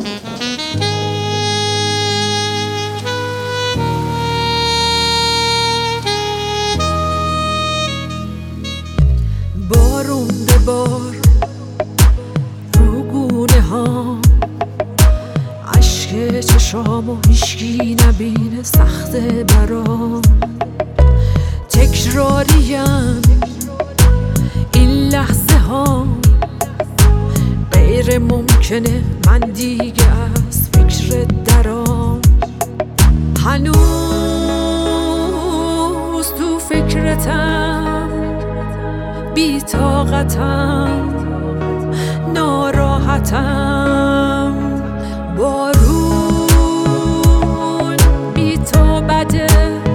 بارون به بار رو گونه ها، عشق چشامو هیشکی نبینه، سخته برام تکراریم این لحظه ها، غیر ممکنه من دیگه از فکر درام، هنوز تو فکرتم، بی طاقتم، ناراحتم، بارون بی تو بده،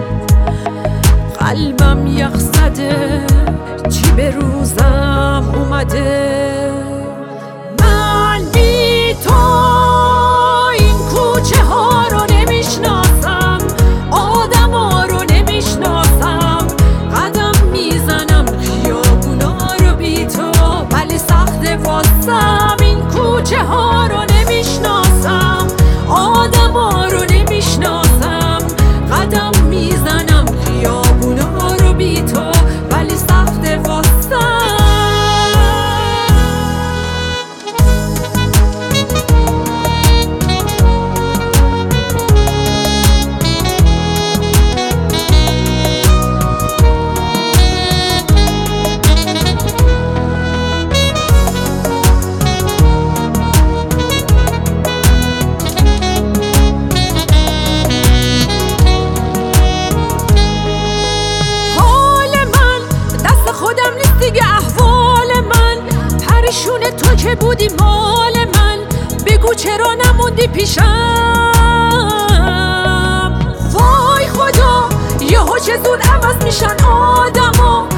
قلبم یخ زده، چی به روزم اومده، من بی تو این کوچه ها رو نمیشناسم، آدم ها رو نمیشناسم، قدم میزنم خیابونا رو بی تو، ولی سخته واسم این کوچه ها رو نمیشناسم، آدم ها رو نمیشناسم، قدم میزنم خیابونا رو بی تو، ولی سخته واسم. دیگه احوال من پریشون، تو که بودی مال من، بگو چرا نموندی پیشم، وای خدا یهو چه زود عوض میشن آدما،